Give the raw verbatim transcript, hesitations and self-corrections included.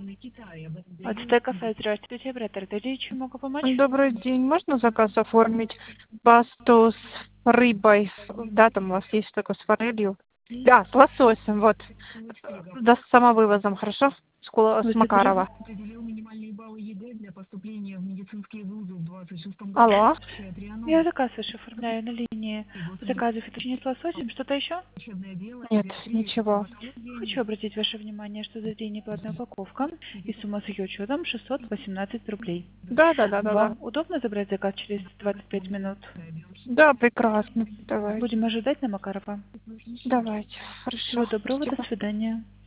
Отстой кафе, здравствуйте, оператор Д, чем могу помочь? Добрый день. Можно заказ оформить? Пасту с рыбой. Да, там у вас есть такой с форелью. Да, с лососем, вот. Да, с самовывозом, хорошо? С, Кула- с Будьте добры. Макарова. Алло. Я заказ ваш оформляю на линии. В заказе фетучини с лососем. Что-то еще? Нет, ничего. Хочу обратить ваше внимание, что за день неплатная упаковка и сумма с ее учетом шестьсот восемнадцать рублей. Да, да, да, да, да. Вам удобно забрать заказ через двадцать пять минут? Да, прекрасно. Давайте. Будем ожидать на Макарова. Давайте. Всего Хорошо. доброго, до Спасибо. свидания.